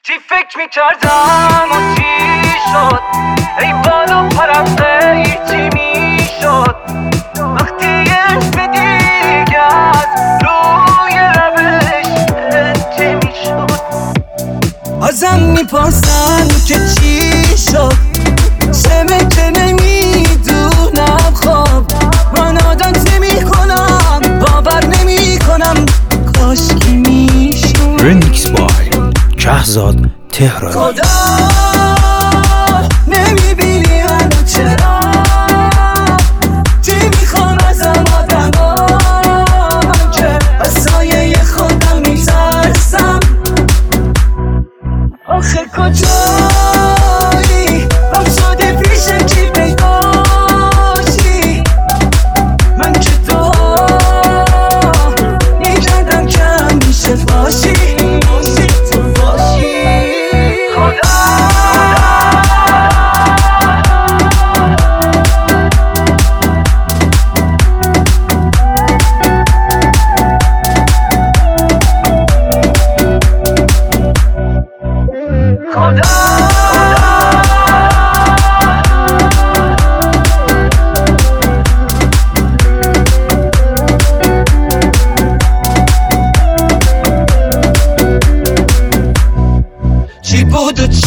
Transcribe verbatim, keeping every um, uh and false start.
چی فکر میکردم و چی شد، ای بالا پرم چی میشد وقتی اسم دیگه از روی روش چی میشد. ازم میپرسن که چی شد، سمه که نمیدونم. خب من عادت نمیکنم، باور نمیکنم، کاشکی میشد. رمیکس بای کهزاد تهرانی. خدا نمیبینی منو چرا، چی میخوام ازم آدما، من که از سایه خودم میترسم. آخه کجایی غم شده پیشم چی پیداشی، من که تو میکردم که همیشه باشی. چی بود و